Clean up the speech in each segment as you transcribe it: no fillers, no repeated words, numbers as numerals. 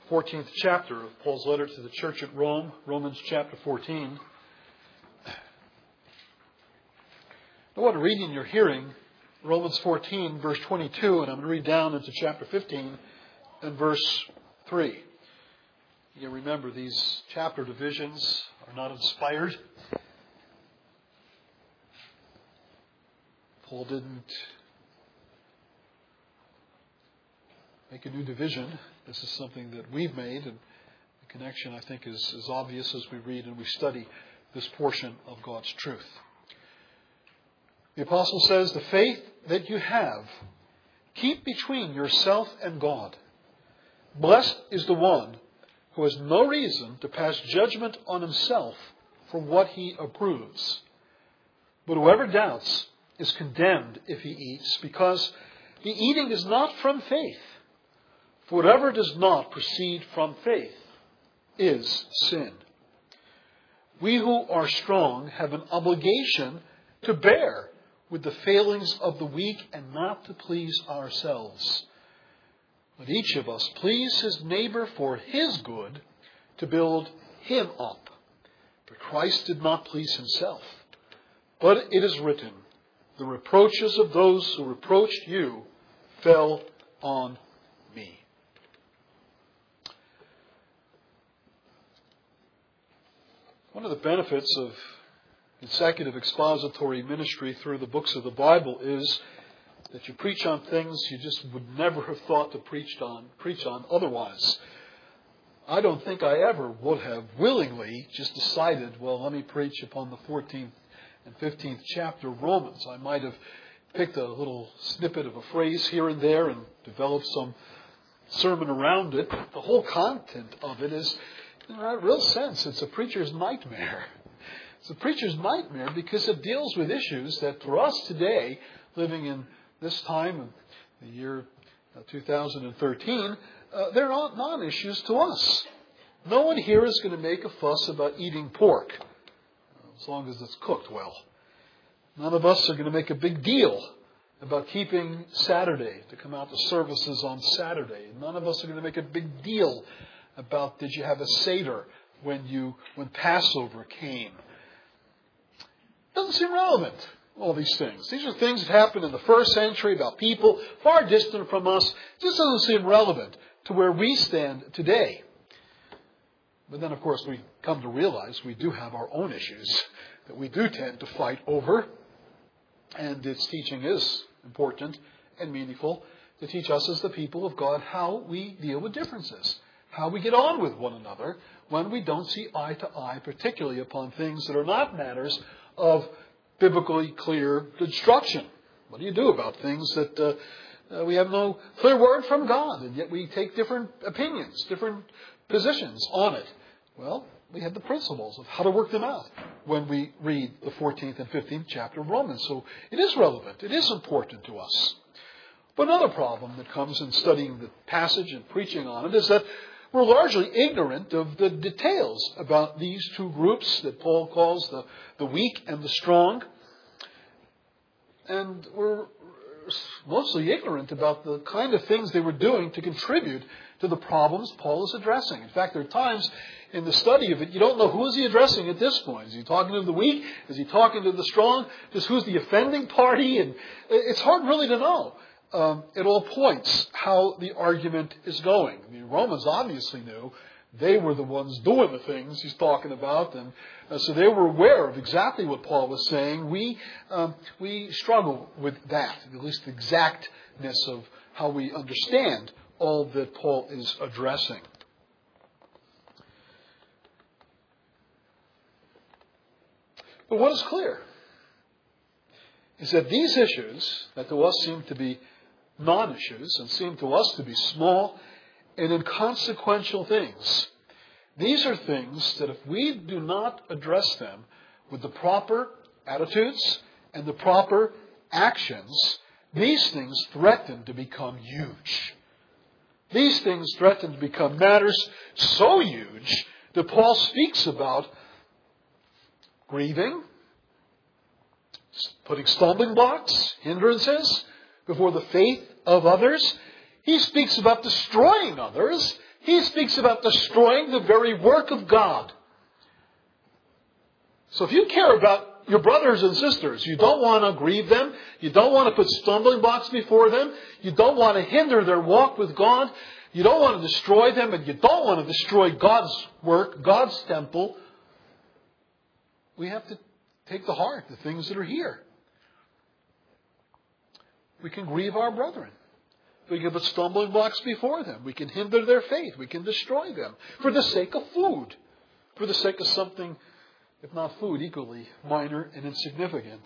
14th chapter of Paul's letter to the church at Rome, Romans chapter 14. I want to read in your hearing Romans 14, verse 22, and I'm going to read down into chapter 15 and verse 3. You remember these chapter divisions are not inspired. Paul didn't make a new division. This is something that we've made, and the connection, I think, is as obvious as we read and we study this portion of God's truth. The apostle says, "The faith that you have, keep between yourself and God. Blessed is the one who has no reason to pass judgment on himself for what he approves. But whoever doubts is condemned if he eats, because the eating is not from faith. For whatever does not proceed from faith is sin. We who are strong have an obligation to bear with the failings of the weak and not to please ourselves. Let each of us please his neighbor for his good, to build him up. For Christ did not please himself. But it is written, the reproaches of those who reproached you fell on me." One of the benefits of consecutive expository ministry through the books of the Bible is that you preach on things you just would never have thought to preach on otherwise. I don't think I ever would have willingly just decided, well, let me preach upon the 14th and 15th chapter of Romans. I might have picked a little snippet of a phrase here and there and developed some sermon around it. The whole content of it is, in a real sense, it's a preacher's nightmare. It's a preacher's nightmare because it deals with issues that for us today, living in this time, in the year 2013, they're not non-issues to us. No one here is going to make a fuss about eating pork, as long as it's cooked well. None of us are going to make a big deal about keeping Saturday, to come out to services on Saturday. None of us are going to make a big deal about, did you have a Seder when Passover came? Doesn't seem relevant, all these things. These are things that happened in the first century about people far distant from us. It just doesn't seem relevant to where we stand today. But then, of course, we come to realize we do have our own issues that we do tend to fight over. And its teaching is important and meaningful to teach us as the people of God how we deal with differences, how we get on with one another when we don't see eye to eye, particularly upon things that are not matters of biblically clear instruction. What do you do about things that we have no clear word from God, and yet we take different opinions, different positions on it? Well, we have the principles of how to work them out when we read the 14th and 15th chapter of Romans. So it is relevant. It is important to us. But another problem that comes in studying the passage and preaching on it is that we're largely ignorant of the details about these two groups that Paul calls the weak and the strong. And we're mostly ignorant about the kind of things they were doing to contribute to the problems Paul is addressing. In fact, there are times in the study of it, you don't know who is he addressing at this point. Is he talking to the weak? Is he talking to the strong? Just who's the offending party? And it's hard really to know. It all points how the argument is going. The Romans obviously knew they were the ones doing the things he's talking about, and so they were aware of exactly what Paul was saying. We struggle with that, at least the exactness of how we understand all that Paul is addressing. But what is clear is that these issues that to us seem to be non-issues and seem to us to be small and inconsequential things, these are things that if we do not address them with the proper attitudes and the proper actions, these things threaten to become huge. These things threaten to become matters so huge that Paul speaks about grieving, putting stumbling blocks, hindrances before the faith of others. He speaks about destroying others. He speaks about destroying the very work of God. So if you care about your brothers and sisters, you don't want to grieve them, you don't want to put stumbling blocks before them, you don't want to hinder their walk with God, you don't want to destroy them, and you don't want to destroy God's work, God's temple, we have to take to heart the things that are here. We can grieve our brethren. We can put stumbling blocks before them. We can hinder their faith. We can destroy them for the sake of food. For the sake of something, if not food, equally minor and insignificant.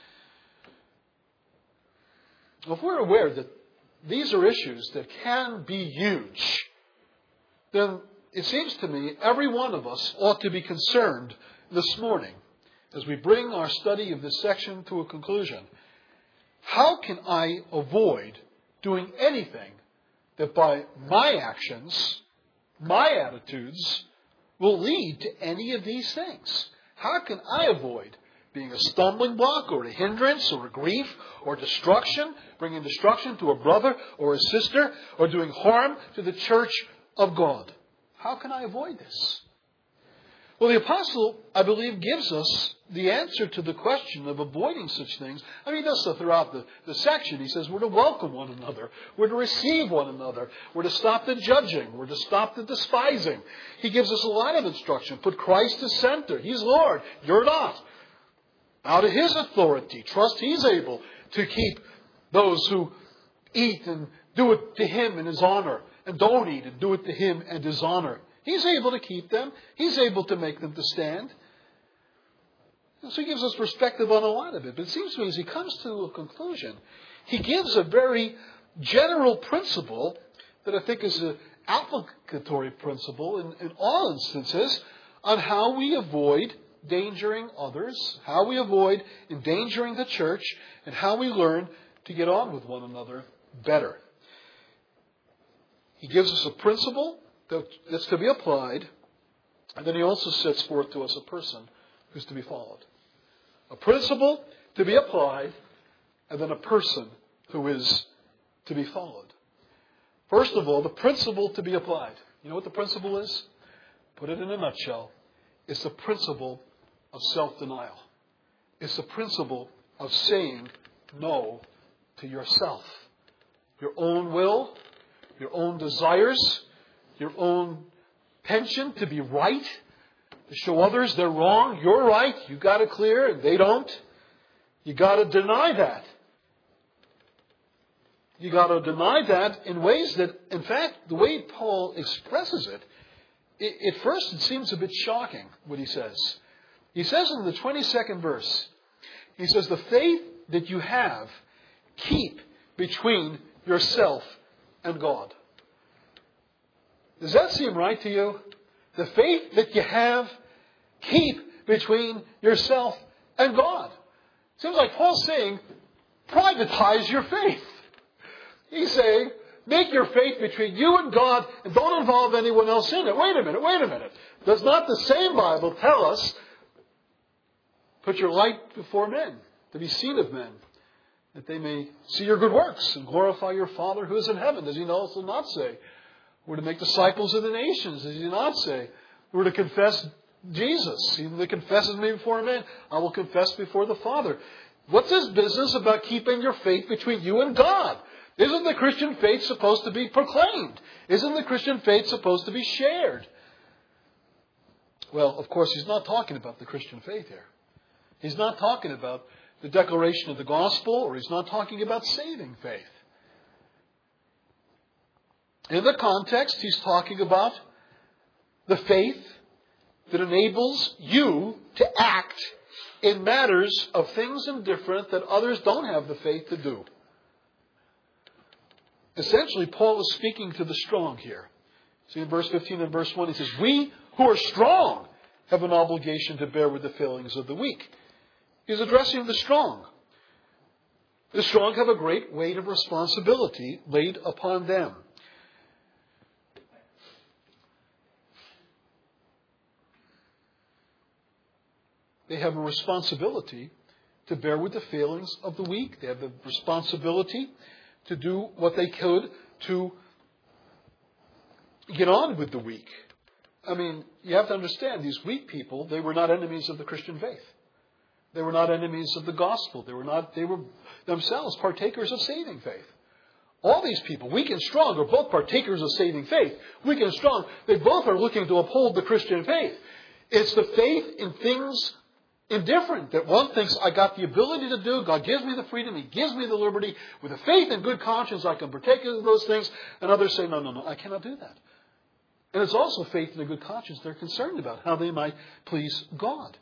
If we're aware that these are issues that can be huge, then it seems to me every one of us ought to be concerned this morning as we bring our study of this section to a conclusion. How can I avoid doing anything that by my actions, my attitudes, will lead to any of these things? How can I avoid being a stumbling block or a hindrance or a grief or destruction, bringing destruction to a brother or a sister, or doing harm to the church of God? How can I avoid this? Well, the apostle, I believe, gives us the answer to the question of avoiding such things. I mean, he does so throughout the section. He says we're to welcome one another. We're to receive one another. We're to stop the judging. We're to stop the despising. He gives us a lot of instruction. Put Christ as center. He's Lord. You're not. Out of His authority, trust He's able to keep those who eat and do it to Him in His honor, and don't eat and do it to Him and His honor. He's able to keep them. He's able to make them to stand. And so He gives us perspective on a lot of it. But it seems to me as He comes to a conclusion, He gives a very general principle that I think is an applicatory principle in all instances on how we avoid endangering others, how we avoid endangering the church, and how we learn to get on with one another better. He gives us a principle that's to be applied, and then He also sets forth to us a person who's to be followed. A principle to be applied, and then a person who is to be followed. First of all, the principle to be applied. You know what the principle is? Put it in a nutshell. It's the principle of self-denial. It's the principle of saying no to yourself. Your own will, your own desires, your own penchant to be right, to show others they're wrong, you're right, you got it clear, and they don't. You got to deny that. You got to deny that in ways that, in fact, the way Paul expresses it, at first it seems a bit shocking what he says. He says in the 22nd verse, he says, the faith that you have, keep between yourself and God. Does that seem right to you? The faith that you have, keep between yourself and God. It seems like Paul's saying, privatize your faith. He's saying, make your faith between you and God and don't involve anyone else in it. Wait a minute. Does not the same Bible tell us, put your light before men, to be seen of men, that they may see your good works and glorify your Father who is in heaven? Does He also not say, we're to make disciples of the nations? Does He not say, we're to confess Jesus? He that confesses me before men, I will confess before the Father. What's this business about keeping your faith between you and God? Isn't the Christian faith supposed to be proclaimed? Isn't the Christian faith supposed to be shared? Well, of course, he's not talking about the Christian faith here. He's not talking about the declaration of the gospel, or he's not talking about saving faith. In the context, he's talking about the faith that enables you to act in matters of things indifferent that others don't have the faith to do. Essentially, Paul is speaking to the strong here. See, in verse 15 and verse 1, he says, we who are strong have an obligation to bear with the failings of the weak. He's addressing the strong. The strong have a great weight of responsibility laid upon them. They have a responsibility to bear with the failings of the weak. They have the responsibility to do what they could to get on with the weak. I mean, you have to understand, these weak people, they were not enemies of the Christian faith. They were not enemies of the gospel. They were themselves partakers of saving faith. All these people, weak and strong, are both partakers of saving faith. Weak and strong, they both are looking to uphold the Christian faith. It's the faith in things indifferent that one thinks, I got the ability to do, God gives me the freedom, He gives me the liberty. With a faith and good conscience, I can partake of those things. And others say, no, I cannot do that. And it's also faith and a good conscience they're concerned about, how they might please God.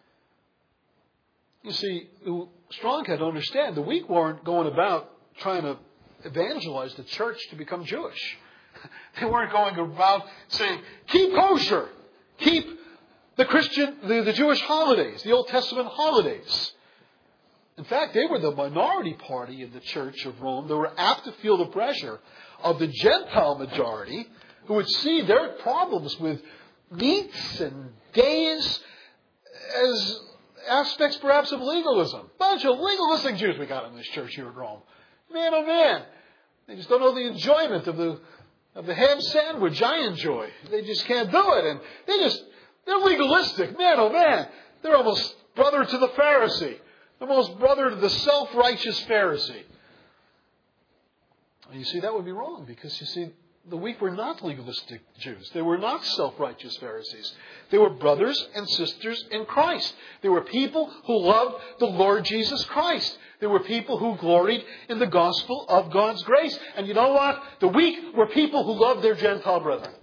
You see, the strong had to understand, the weak weren't going about trying to evangelize the church to become Jewish. They weren't going about saying, keep kosher, keep the Jewish holidays, the Old Testament holidays. In fact, they were the minority party in the Church of Rome. They were apt to feel the pressure of the Gentile majority, who would see their problems with meats and days as aspects perhaps of legalism. Bunch of legalistic Jews we got in this church here at Rome. Man, oh man. They just don't know the enjoyment of the ham sandwich I enjoy. They just can't do it. And they're legalistic. Man, oh man. They're almost brother to the Pharisee. They're almost brother to the self-righteous Pharisee. And you see, that would be wrong, because you see, the weak were not legalistic Jews. They were not self-righteous Pharisees. They were brothers and sisters in Christ. They were people who loved the Lord Jesus Christ. They were people who gloried in the gospel of God's grace. And you know what? The weak were people who loved their Gentile brethren.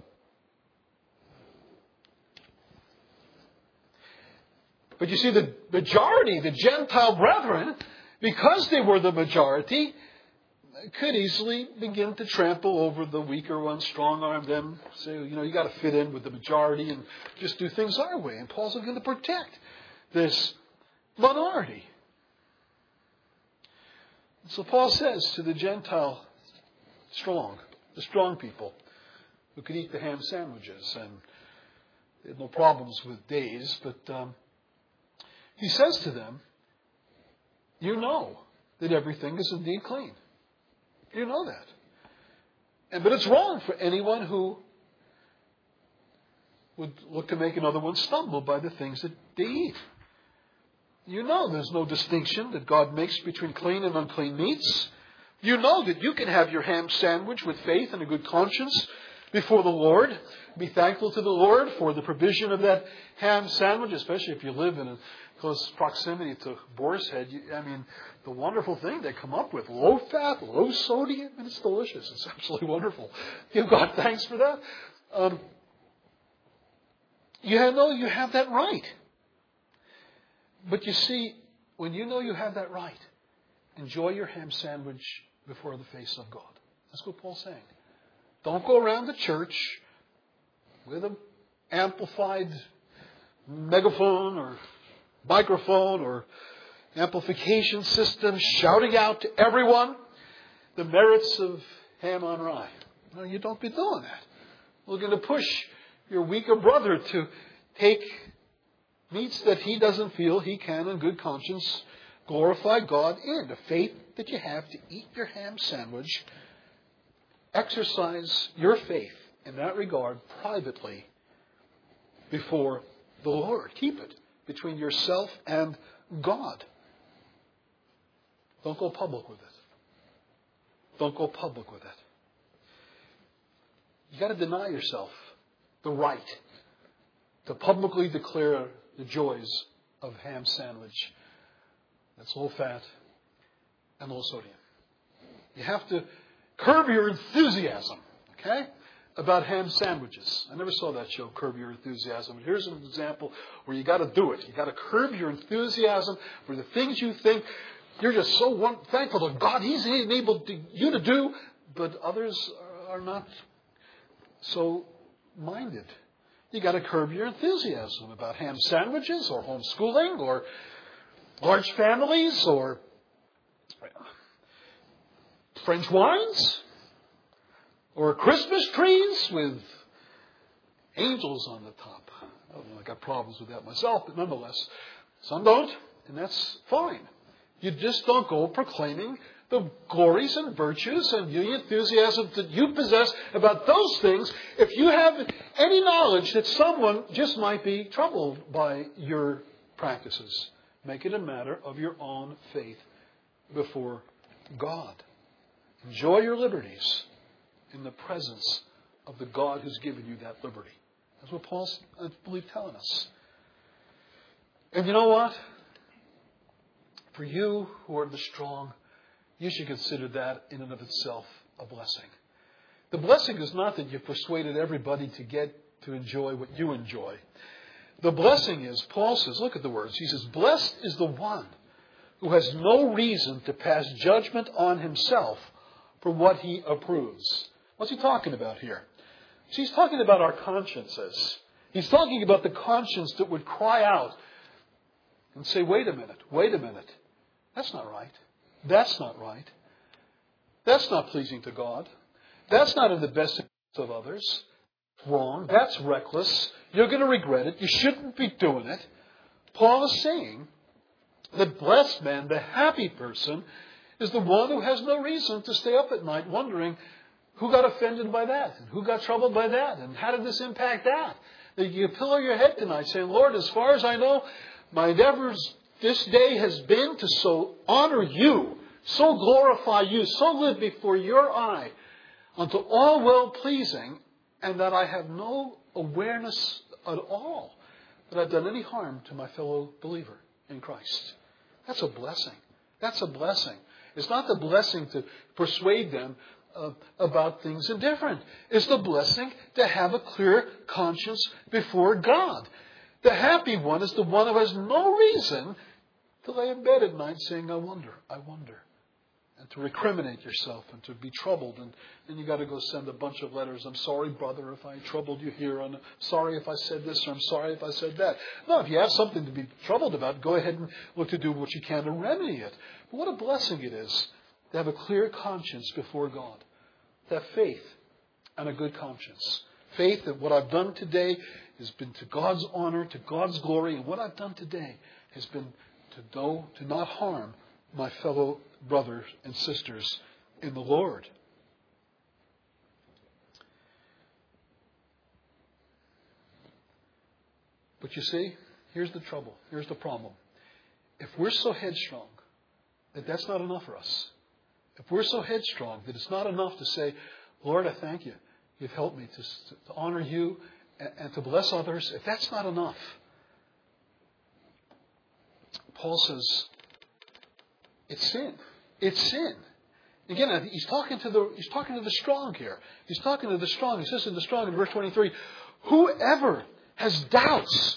But you see, the majority, the Gentile brethren, because they were the majority, could easily begin to trample over the weaker ones, strong-arm them, say, you got to fit in with the majority and just do things our way. And Paul's going to protect this minority. So Paul says to the Gentile the strong people, who could eat the ham sandwiches, and they had no problems with days, but he says to them, you know that everything is indeed clean. You know that. But it's wrong for anyone who would look to make another one stumble by the things that they eat. You know there's no distinction that God makes between clean and unclean meats. You know that you can have your ham sandwich with faith and a good conscience before the Lord. Be thankful to the Lord for the provision of that ham sandwich, especially if you live in a close proximity to Boar's Head. The wonderful thing they come up with, low fat, low sodium, and it's delicious. It's absolutely wonderful. Give God thanks for that. You have that right. But you see, when you know you have that right, enjoy your ham sandwich before the face of God. That's what Paul's saying. Don't go around the church with an amplified megaphone or microphone or amplification system shouting out to everyone the merits of ham on rye. No, you don't be doing that. We're going to push your weaker brother to take meats that he doesn't feel he can in good conscience glorify God in. The faith that you have to eat your ham sandwich, exercise your faith in that regard privately before the Lord. Keep it between yourself and God. Don't go public with it. Don't go public with it. You've got to deny yourself the right to publicly declare the joys of ham sandwich that's low fat and low sodium. You have to curb your enthusiasm, okay, about ham sandwiches. I never saw that show, Curb Your Enthusiasm. But here's an example where you got to do it. You got to curb your enthusiasm for the things you think you're just so thankful to God He's enabled you to do, but others are not so minded. You got to curb your enthusiasm about ham sandwiches or homeschooling or large families or French wines or Christmas trees with angels on the top. I got problems with that myself, but nonetheless, some don't, and that's fine. You just don't go proclaiming the glories and virtues and the enthusiasm that you possess about those things if you have any knowledge that someone just might be troubled by your practices. Make it a matter of your own faith before God. Enjoy your liberties in the presence of the God who's given you that liberty. That's what Paul's, I believe, telling us. And you know what? For you who are the strong, you should consider that in and of itself a blessing. The blessing is not that you've persuaded everybody to get to enjoy what you enjoy. The blessing is, Paul says, look at the words. He says, blessed is the one who has no reason to pass judgment on himself for what he approves. What's he talking about here? He's talking about our consciences. He's talking about the conscience that would cry out and say, wait a minute. That's not right. That's not right. That's not pleasing to God. That's not in the best interest of others. Wrong. That's reckless. You're going to regret it. You shouldn't be doing it. Paul is saying the blessed man, the happy person, is the one who has no reason to stay up at night wondering who got offended by that and who got troubled by that and how did this impact that. That you pillow your head tonight saying, Lord, as far as I know, my endeavors this day has been to so honor you, so glorify you, so live before your eye unto all well-pleasing, and that I have no awareness at all that I've done any harm to my fellow believer in Christ. That's a blessing. That's a blessing. It's not the blessing to persuade them about things indifferent. It's the blessing to have a clear conscience before God. The happy one is the one who has no reason to lay in bed at night saying, I wonder. And to recriminate yourself and to be troubled. And then you got to go send a bunch of letters. I'm sorry, brother, if I troubled you here. I'm sorry if I said this, or I'm sorry if I said that. No, if you have something to be troubled about, go ahead and look to do what you can to remedy it. But what a blessing it is to have a clear conscience before God. To have faith and a good conscience. Faith that what I've done today has been to God's honor, to God's glory. And what I've done today has been to not harm my fellow brothers and sisters in the Lord. But you see, here's the trouble. Here's the problem. If we're so headstrong that that's not enough for us, if we're so headstrong that it's not enough to say, Lord, I thank you. You've helped me to honor you and to bless others. If that's not enough, Paul says, it's sin. It's sin. Again, he's talking to the strong here. He's talking to the strong. He says to the strong in verse 23, whoever has doubts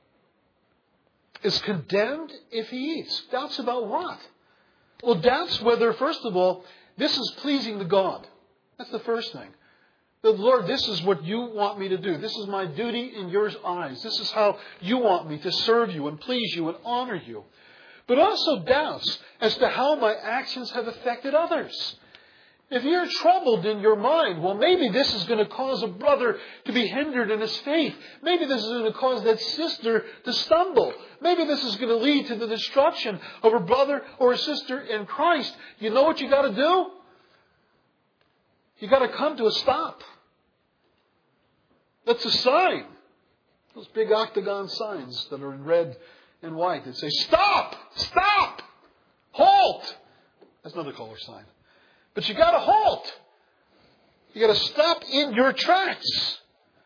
is condemned if he eats. Doubts about what? Well, doubts whether, first of all, this is pleasing to God. That's the first thing. The Lord, this is what you want me to do. This is my duty in your eyes. This is how you want me to serve you and please you and honor you. But also doubts as to how my actions have affected others. If you're troubled in your mind, well, maybe this is going to cause a brother to be hindered in his faith. Maybe this is going to cause that sister to stumble. Maybe this is going to lead to the destruction of a brother or a sister in Christ. You know what you got to do? You got to come to a stop. That's a sign. Those big octagon signs that are in red and white that say, stop! Stop! Halt! That's another color sign. But you got to halt. You got to stop in your tracks.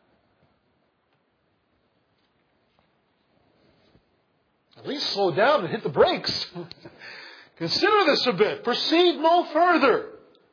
At least slow down and hit the brakes. Consider this a bit. Proceed no further.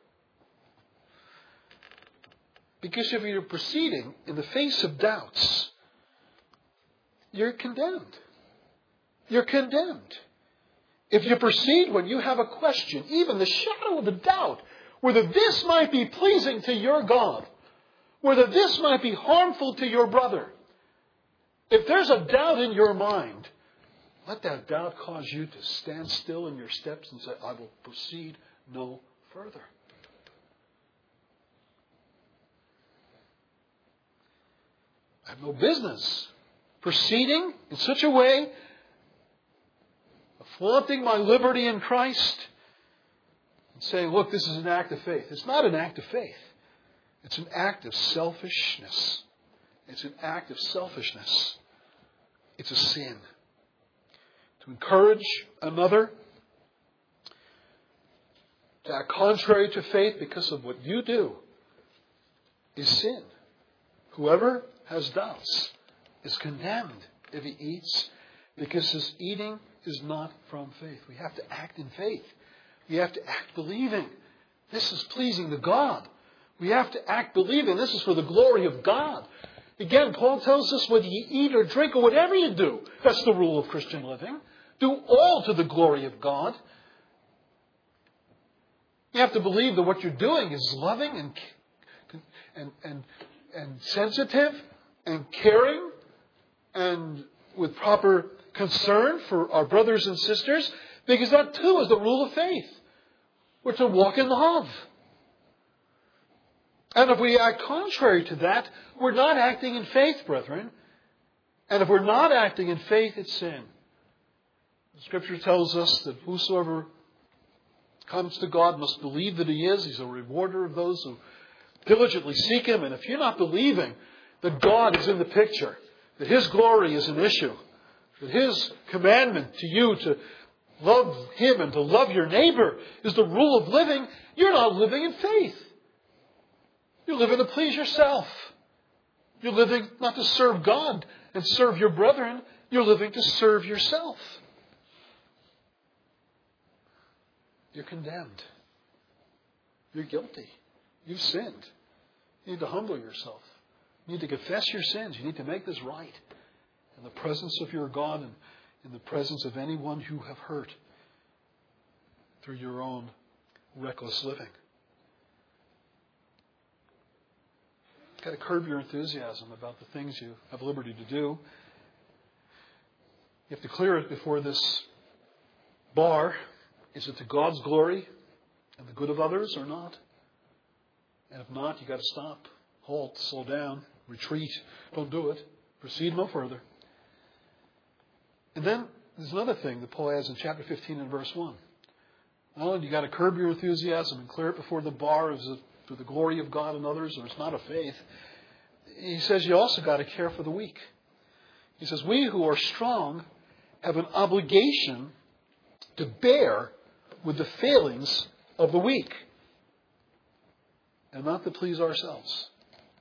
Because if you're proceeding in the face of doubts, you're condemned. You're condemned. If you proceed when you have a question, even the shadow of a doubt, whether this might be pleasing to your God, whether this might be harmful to your brother, if there's a doubt in your mind, let that doubt cause you to stand still in your steps and say, I will proceed no further. I have no business proceeding in such a way of flaunting my liberty in Christ, saying, look, this is an act of faith. It's not an act of faith. It's an act of selfishness. It's an act of selfishness. It's a sin. To encourage another to act contrary to faith because of what you do is sin. Whoever has doubts is condemned if he eats, because his eating is not from faith. We have to act in faith. We have to act believing. This is pleasing to God. We have to act believing. This is for the glory of God. Again, Paul tells us whether you eat or drink or whatever you do, that's the rule of Christian living. Do all to the glory of God. You have to believe that what you're doing is loving and sensitive and caring and with proper concern for our brothers and sisters, because that too is the rule of faith. We're to walk in love. And if we act contrary to that, we're not acting in faith, brethren. And if we're not acting in faith, it's sin. The Scripture tells us that whosoever comes to God must believe that He is. He's a rewarder of those who diligently seek Him. And if you're not believing that God is in the picture, that His glory is an issue, that His commandment to you to love Him and to love your neighbor is the rule of living, you're not living in faith. You're living to please yourself. You're living not to serve God and serve your brethren. You're living to serve yourself. You're condemned. You're guilty. You've sinned. You need to humble yourself. You need to confess your sins. You need to make this right in the presence of your God and in the presence of anyone you have hurt through your own reckless living. You've got to curb your enthusiasm about the things you have liberty to do. You have to clear it before this bar. Is it to God's glory and the good of others or not? And if not, you've got to stop, halt, slow down, retreat. Don't do it. Proceed no further. And then there's another thing that Paul adds in chapter 15 and verse 1. Not only do you got to curb your enthusiasm and clear it before the bar, is it for the glory of God and others, or it's not a faith. He says you also got to care for the weak. He says, we who are strong have an obligation to bear with the failings of the weak and not to please ourselves.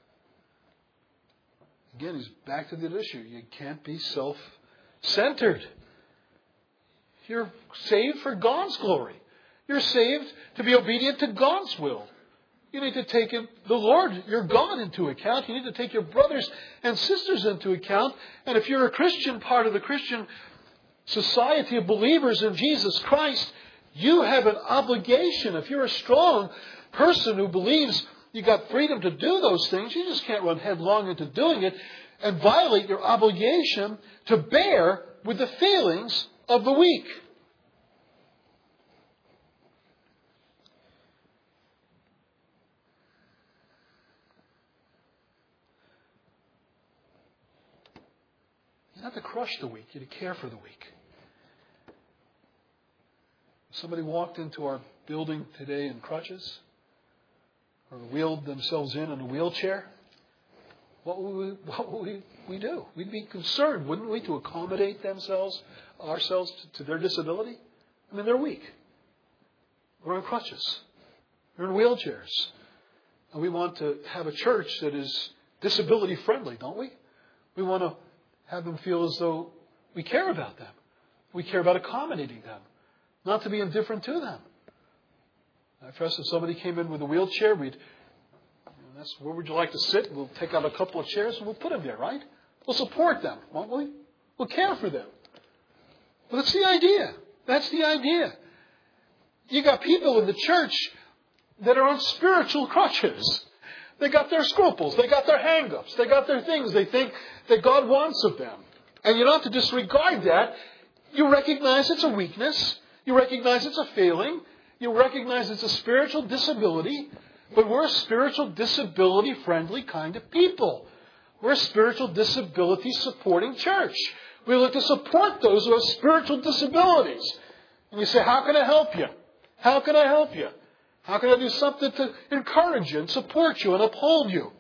Again, he's back to that issue. You can't be self-centered. You're saved for God's glory. You're saved to be obedient to God's will. You need to take the Lord, your God, into account. You need to take your brothers and sisters into account. And if you're a Christian, part of the Christian society of believers in Jesus Christ, you have an obligation. If you're a strong person who believes you got freedom to do those things, you just can't run headlong into doing it and violate your obligation to bear with the failings of the weak. You're not to crush the weak, you're to care for the weak. If somebody walked into our building today in crutches, or wheeled themselves in a wheelchair, what would we do? We'd be concerned, wouldn't we, to accommodate ourselves to their disability? I mean, they're weak. They're on crutches. They're in wheelchairs. And we want to have a church that is disability friendly, don't we? We want to have them feel as though we care about them. We care about accommodating them, not to be indifferent to them. I trust if somebody came in with a wheelchair, that's where would you like to sit? We'll take out a couple of chairs and we'll put them there, right? We'll support them, won't we? We'll care for them. Well, that's the idea. That's the idea. You got people in the church that are on spiritual crutches. They got their scruples. They got their hang-ups. They got their things they think that God wants of them. And you're not to disregard that. You recognize it's a weakness. You recognize it's a failing. You recognize it's a spiritual disability. But we're a spiritual disability-friendly kind of people. We're a spiritual disability-supporting church. We look to support those who have spiritual disabilities. And you say, how can I help you? How can I help you? How can I do something to encourage you and support you and uphold you?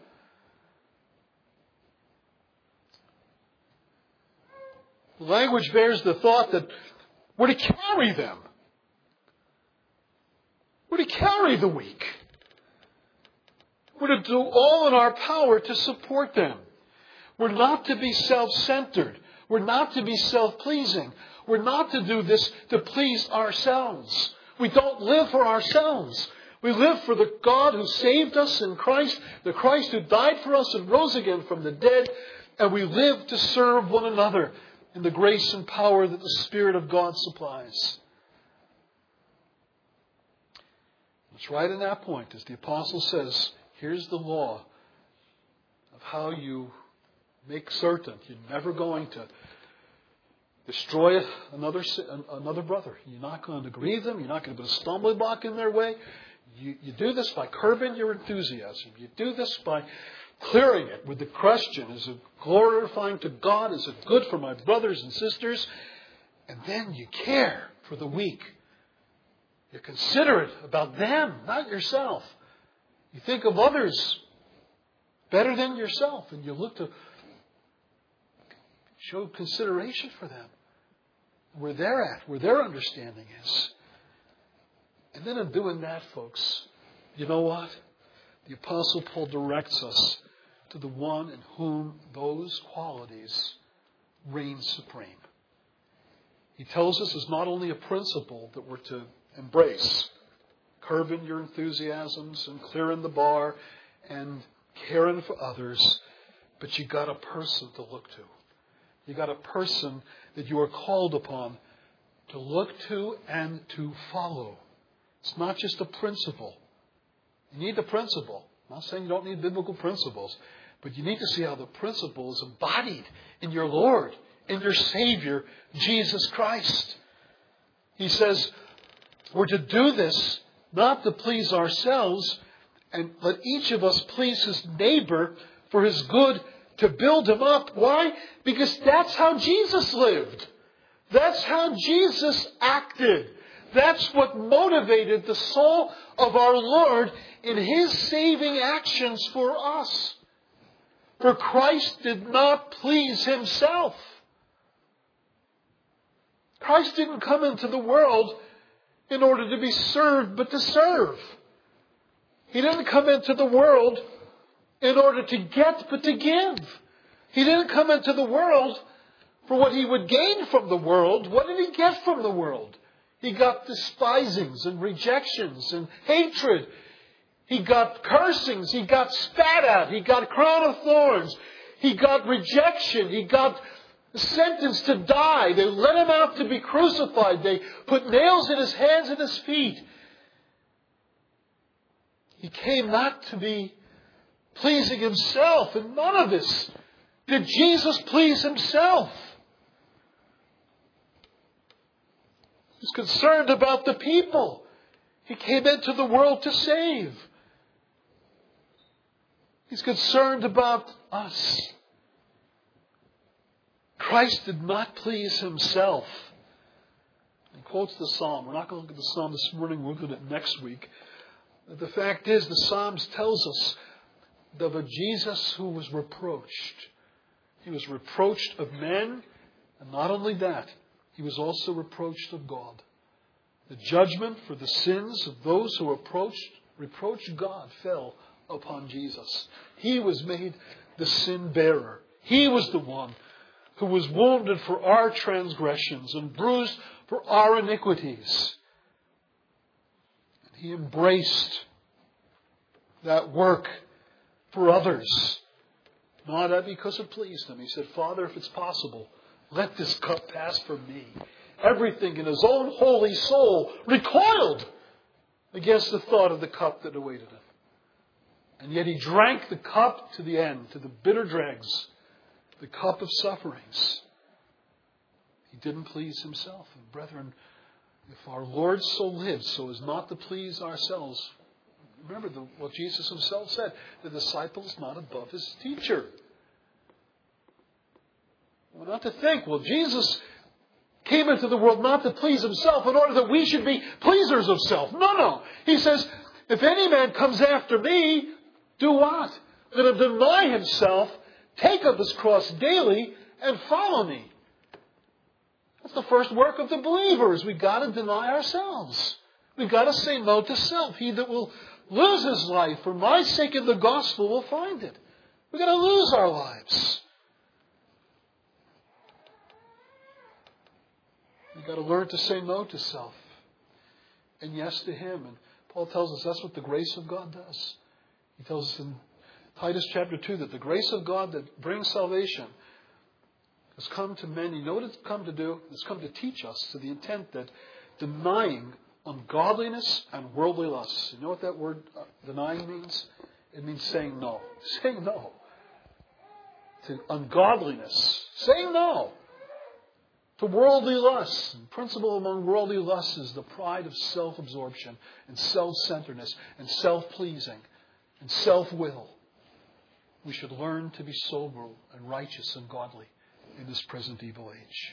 The language bears the thought that we're to carry them. We're to carry the weak. We're to do all in our power to support them. We're not to be self-centered. We're not to be self-pleasing. We're not to do this to please ourselves. We don't live for ourselves. We live for the God who saved us in Christ, the Christ who died for us and rose again from the dead, and we live to serve one another in the grace and power that the Spirit of God supplies. It's right in that point, as the Apostle says, here's the law of how you make certain you're never going to destroy another brother. You're not going to grieve them. You're not going to put a stumbling block in their way. You do this by curbing your enthusiasm. You do this by clearing it with the question, is it glorifying to God? Is it good for my brothers and sisters? And then you care for the weak. You're considerate about them, not yourself. You think of others better than yourself, and you look to show consideration for them, where they're at, where their understanding is. And then in doing that, folks, you know what? The Apostle Paul directs us to the one in whom those qualities reign supreme. He tells us it's not only a principle that we're to embrace, curbing your enthusiasms and clearing the bar and caring for others, but you got a person to look to. You got a person that you are called upon to look to and to follow. It's not just a principle. You need the principle. I'm not saying you don't need biblical principles, but you need to see how the principle is embodied in your Lord, in your Savior, Jesus Christ. He says, we're to do this not to please ourselves, and let each of us please his neighbor for his good, to build him up. Why? Because that's how Jesus lived. That's how Jesus acted. That's what motivated the soul of our Lord in his saving actions for us. For Christ did not please himself. Christ didn't come into the world in order to be served, but to serve. He didn't come into the world in order to get, but to give. He didn't come into the world for what he would gain from the world. What did he get from the world? He got despisings and rejections and hatred. He got cursings. He got spat at. He got a crown of thorns. He got rejection. He got sentenced to die. They let him out to be crucified. They put nails in his hands and his feet. He came not to be pleasing himself. And none of this did Jesus please himself. He was concerned about the people. He came into the world to save. He's concerned about us. Christ did not please himself. He quotes the Psalm. We're not going to look at the Psalm this morning. We'll look at it next week. But the fact is, the Psalms tells us of a Jesus who was reproached. He was reproached of men, and not only that, he was also reproached of God. The judgment for the sins of those who reproached God fell upon Jesus. He was made the sin bearer. He was the one who was wounded for our transgressions and bruised for our iniquities. And he embraced that work for others. Not because it pleased him. He said, Father, if it's possible, let this cup pass from me. Everything in his own holy soul recoiled against the thought of the cup that awaited him. And yet he drank the cup to the end, to the bitter dregs, the cup of sufferings. He didn't please himself. And brethren, if our Lord so lived so as not to please ourselves, remember what Jesus himself said, the disciple is not above his teacher. Well, not to think, well, Jesus came into the world not to please himself in order that we should be pleasers of self. No. He says, If any man comes after me, do what? Let him deny himself, take up his cross daily, and follow me. That's the first work of the believers. We've got to deny ourselves. We've got to say no to self. He that will lose his life for my sake in the gospel will find it. We've got to lose our lives. We've got to learn to say no to self and yes to Him. And Paul tells us that's what the grace of God does. He tells us in Titus chapter 2 that the grace of God that brings salvation has come to men. You know what it's come to do? It's come to teach us to the intent that denying ungodliness and worldly lusts. You know what that word denying means? It means saying no. Saying no to ungodliness. Saying no to worldly lusts. The principle among worldly lusts is the pride of self-absorption and self-centeredness and self-pleasing and self-will. We should learn to be sober and righteous and godly in this present evil age.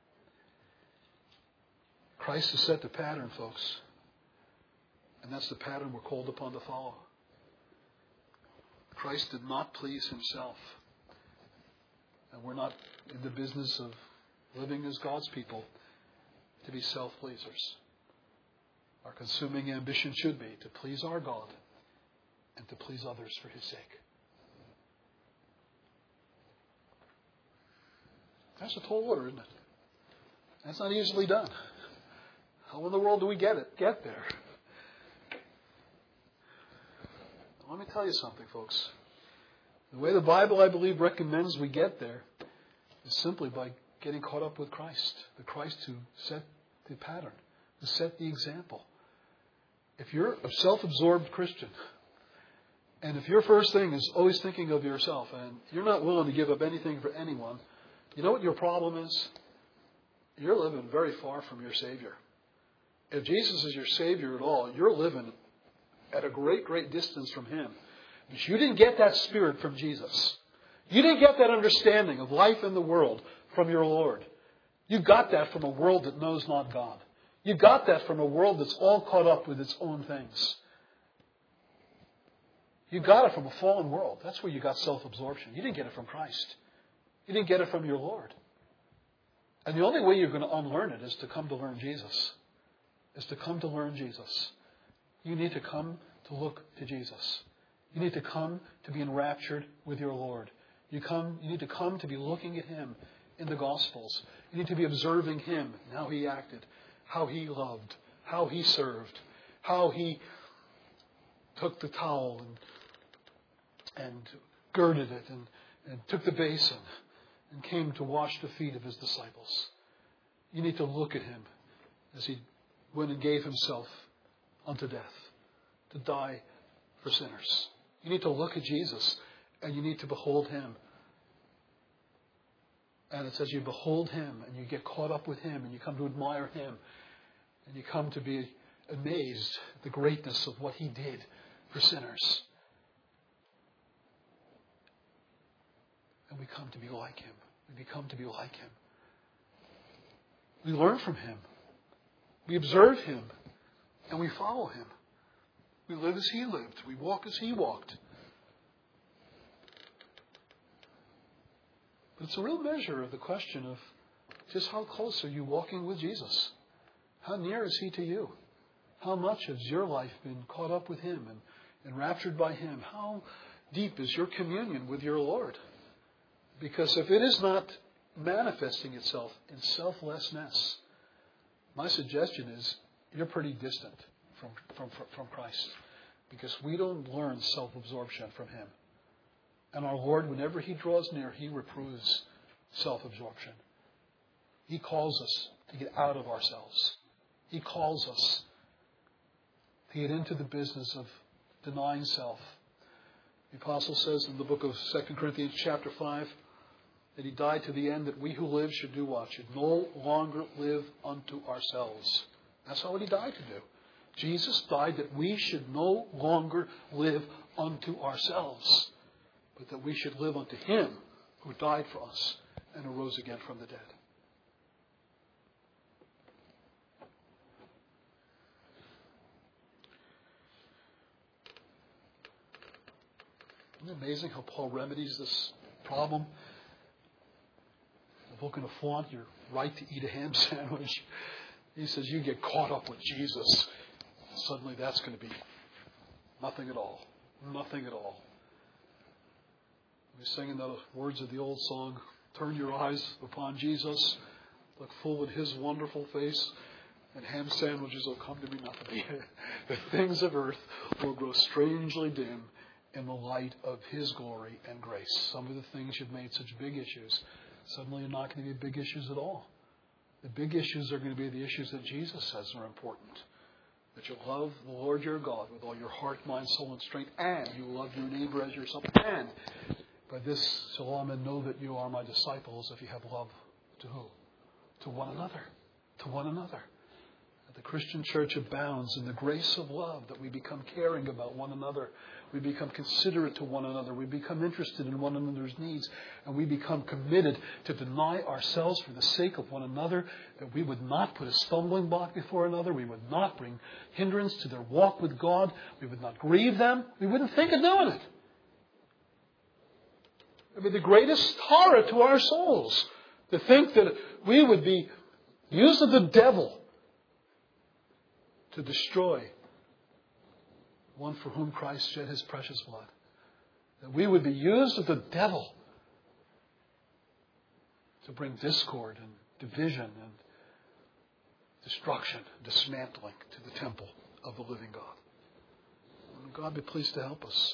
Christ has set the pattern, folks. And that's the pattern we're called upon to follow. Christ did not please Himself. And we're not in the business of living as God's people to be self-pleasers. Our consuming ambition should be to please our God and to please others for His sake. That's a tall order, isn't it? That's not easily done. How in the world do we get there? Let me tell you something, folks. The way the Bible, I believe, recommends we get there is simply by getting caught up with Christ. The Christ who set the pattern, who set the example. If you're a self-absorbed Christian, and if your first thing is always thinking of yourself, and you're not willing to give up anything for anyone, you know what your problem is? You're living very far from your Savior. If Jesus is your Savior at all, you're living at a great, great distance from Him. But you didn't get that spirit from Jesus. You didn't get that understanding of life in the world from your Lord. You got that from a world that knows not God. You got that from a world that's all caught up with its own things. You got it from a fallen world. That's where you got self-absorption. You didn't get it from Christ. You didn't get it from your Lord. And the only way you're going to unlearn it is to come to learn Jesus. Is to come to learn Jesus. You need to come to look to Jesus. You need to come to be enraptured with your Lord. You need to come to be looking at Him in the Gospels. You need to be observing Him and how He acted, how He loved, how He served, how He took the towel and girded it and took the basin and came to wash the feet of His disciples. You need to look at Him as He went and gave Himself unto death to die for sinners. You need to look at Jesus and you need to behold Him. And it says you behold Him and you get caught up with Him and you come to admire Him and you come to be amazed at the greatness of what He did for sinners. And we come to be like Him. We become to be like Him. We learn from Him. We observe Him. And we follow Him. We live as He lived. We walk as He walked. But it's a real measure of the question of just how close are you walking with Jesus? How near is He to you? How much has your life been caught up with Him and enraptured by Him? How deep is your communion with your Lord? Because if it is not manifesting itself in selflessness, my suggestion is you're pretty distant from Christ. Because we don't learn self-absorption from Him. And our Lord, whenever He draws near, He reproves self-absorption. He calls us to get out of ourselves. He calls us to get into the business of denying self. The Apostle says in the book of 2 Corinthians chapter 5 that He died to the end that we who live should do what? Should no longer live unto ourselves. That's all He died to do. Jesus died that we should no longer live unto ourselves, but that we should live unto Him who died for us and arose again from the dead. Isn't it amazing how Paul remedies this problem? Invoking a flaunt your right to eat a ham sandwich. He says you get caught up with Jesus. Suddenly that's going to be nothing at all. Nothing at all. We sing in the words of the old song, turn your eyes upon Jesus, look full in His wonderful face, and ham sandwiches will come to be nothing. The things of earth will grow strangely dim in the light of His glory and grace. Some of the things you've made such big issues, suddenly are not going to be big issues at all. The big issues are going to be the issues that Jesus says are important. That you love the Lord your God with all your heart, mind, soul, and strength, and you love your neighbor as yourself. And by this shall all men know that you are my disciples if you have love to who? To one another. To one another. That the Christian church abounds in the grace of love, that we become caring about one another. We become considerate to one another. We become interested in one another's needs. And we become committed to deny ourselves for the sake of one another. That we would not put a stumbling block before another. We would not bring hindrance to their walk with God. We would not grieve them. We wouldn't think of doing it. It would be the greatest horror to our souls to think that we would be used of the devil to destroy one for whom Christ shed His precious blood. That we would be used of the devil to bring discord and division and destruction, dismantling to the temple of the living God. And God be pleased to help us.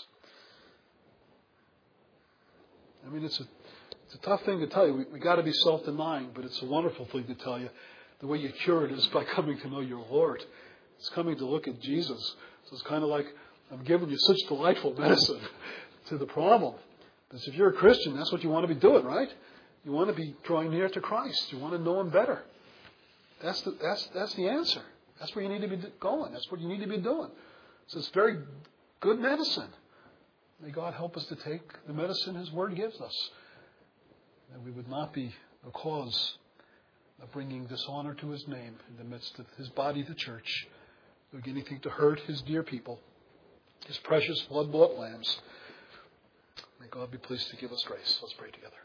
I mean, it's a tough thing to tell you. We got to be self-denying, but it's a wonderful thing to tell you. The way you cure it is by coming to know your Lord. It's coming to look at Jesus. So it's kind of like I'm giving you such delightful medicine to the problem. Because if you're a Christian, that's what you want to be doing, right? You want to be drawing near to Christ. You want to know Him better. That's the answer. That's where you need to be going. That's what you need to be doing. So it's very good medicine. May God help us to take the medicine His Word gives us. That we would not be a cause of bringing dishonor to His name in the midst of His body, the church. Doing anything to hurt His dear people, His precious blood-bought lambs. May God be pleased to give us grace. Let's pray together.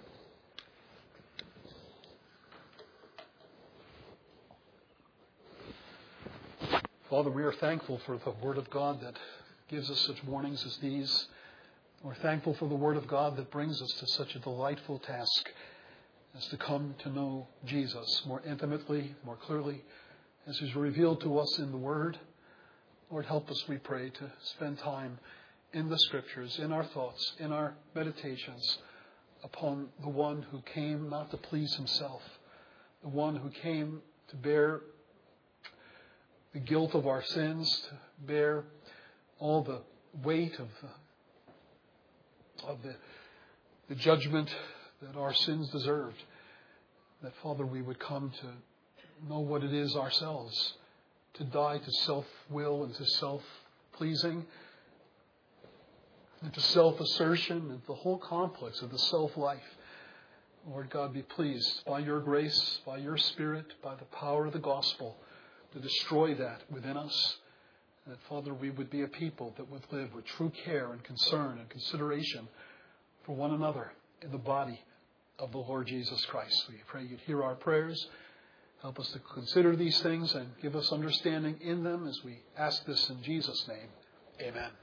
Father, we are thankful for the Word of God that gives us such warnings as these. We're thankful for the Word of God that brings us to such a delightful task as to come to know Jesus more intimately, more clearly, as He's revealed to us in the Word. Lord, help us, we pray, to spend time in the Scriptures, in our thoughts, in our meditations upon the one who came not to please Himself, the one who came to bear the guilt of our sins, to bear all the weight of the judgment that our sins deserved. That, Father, we would come to know what it is ourselves, to die to self-will and to self-pleasing, and to self-assertion and the whole complex of the self-life. Lord God, be pleased by your grace, by your Spirit, by the power of the gospel to destroy that within us. And that, Father, we would be a people that would live with true care and concern and consideration for one another in the body of the Lord Jesus Christ. We pray you'd hear our prayers. Help us to consider these things and give us understanding in them as we ask this in Jesus' name. Amen.